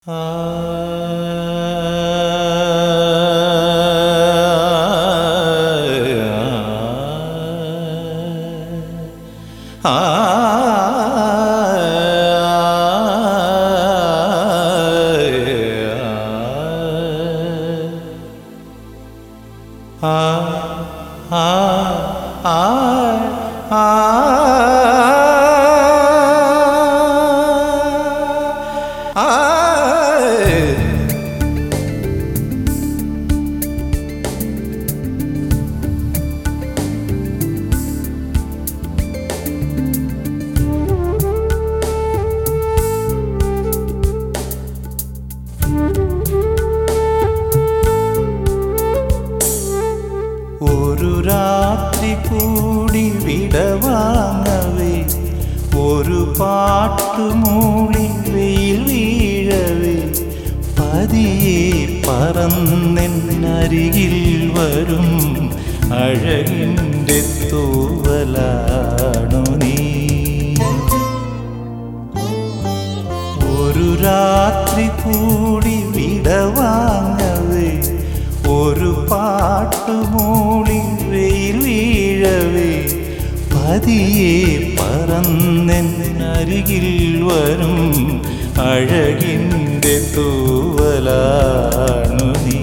ഒരു രാത്രി കൂടി വിടവാങ്ങവേ, ഒരു പാട്ടുമൂളി വെയിൽ വീഴവേ, പതിയെ പറന്നെന്നരികിൽ വരും അഴകിൻ്റെ തൂവലാണു നീ. ഒരു രാത്രി കൂടി വിടവാങ്ങവേ, ഒരു പാട്ടുമൂളി വെയിൽ വീഴവേ, പതിയെ പറന്നെന്നരികിൽ വരും അഴകിൻ്റെ തൂവലാണു നീ.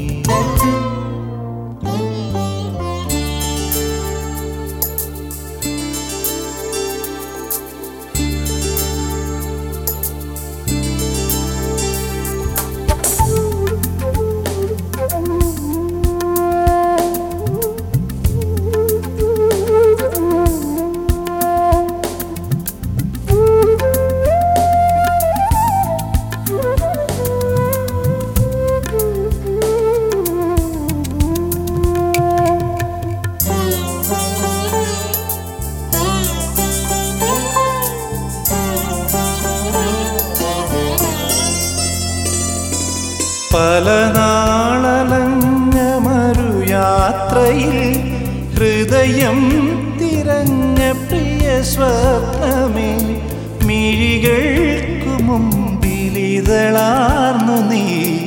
പല നാളലഞ്ഞ മരുയാത്രയിൽ ഹൃദയം തിരഞ്ഞ പ്രിയ സ്വപ്നമേ, മിഴികൾക്കു മുമ്പിലിതളാർന്നു നീ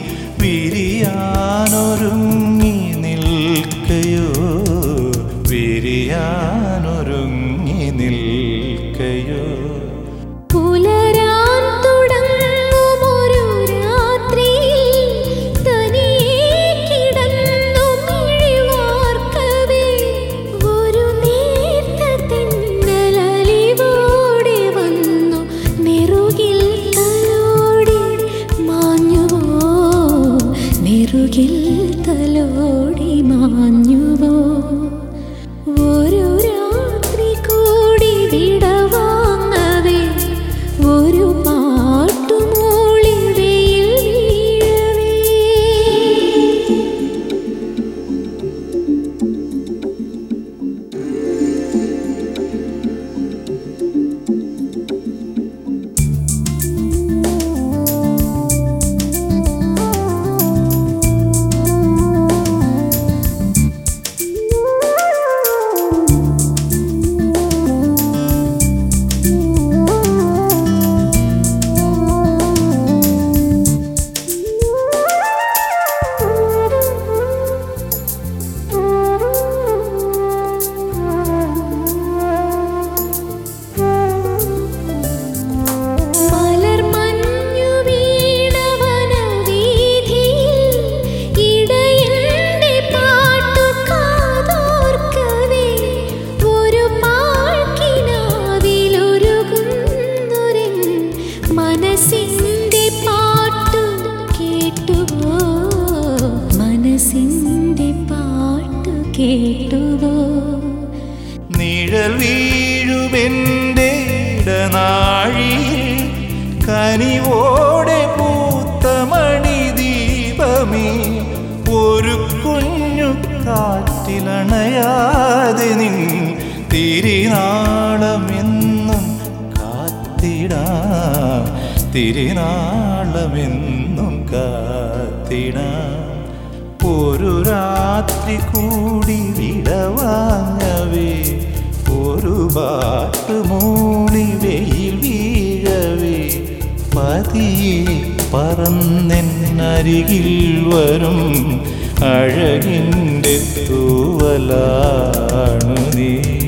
വിരിയാനൊരുങ്ങി നിൽക്കയോ, വിരിയാനൊരുങ്ങി നിൽക്കയോ. തലോടി മാഞ്ഞുവോ, ഒരു രാത്രി കൂടി വിടവാങ്ങവേ, ഒരു പാട്ടുമൂളി വെയിൽ വീഴവേ. മനസ്സിന്റെ പാട്ടു കേട്ടുവോ, മനസ്സിന്റെ പാട്ടു കേട്ടുവോ. നിഴൽ വീഴുമെൻ്റെ ഇടനാഴിയിൽ കനിവോടെ പൂത്ത മണിദീപമേ, ഒരു കുഞ്ഞു കാറ്റിലണയാതെ നിൻ തിരിനാളമെന്നും കാത്തിടാം, തിരിനാളമെന്നും കാത്തിടാം. ഒരു രാത്രി കൂടി വിടവാങ്ങവേ, ഒരു പാട്ടുമൂളി വെയിൽ വീഴവേ, പതിയെ പറന്നെന്നരികിൽ വരും അഴകിൻ്റെ തൂവലാണു നീ.